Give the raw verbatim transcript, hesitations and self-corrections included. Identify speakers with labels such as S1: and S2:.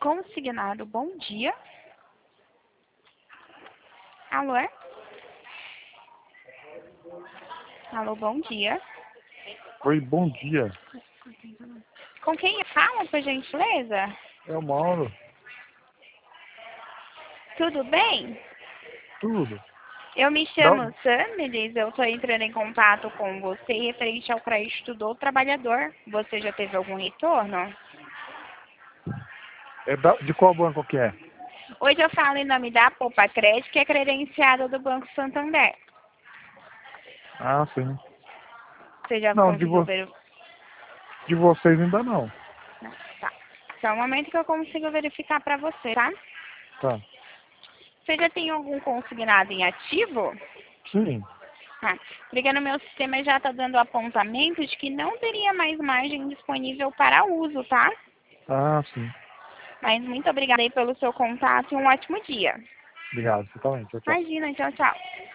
S1: Consignado, bom dia. Alô? é? Alô, bom dia.
S2: Oi, bom dia.
S1: Com quem fala, por gentileza?
S2: É o Mauro.
S1: Tudo bem?
S2: Tudo.
S1: Eu me
S2: Dá-
S1: chamo Samilis, eu estou entrando em contato com você referente ao crédito do trabalhador. Você já teve algum retorno?
S2: É da- de qual banco que é?
S1: Hoje eu falo em nome da Poupa Crédito, que é credenciada do Banco Santander.
S2: Ah, sim.
S1: Você já
S2: Não, de,
S1: conseguiu
S2: vo
S1: ver?
S2: de vocês ainda não.
S1: Não, tá. Só um momento que eu consigo verificar para você, tá?
S2: Tá.
S1: Você já tem algum consignado em ativo?
S2: Sim.
S1: Ah, porque no meu sistema já está dando apontamento de que não teria mais margem disponível para uso, tá?
S2: Ah, sim.
S1: Mas muito obrigada aí pelo seu contato e um ótimo dia.
S2: Obrigado. Você também. Tchau, tchau.
S1: Imagina, tchau, tchau.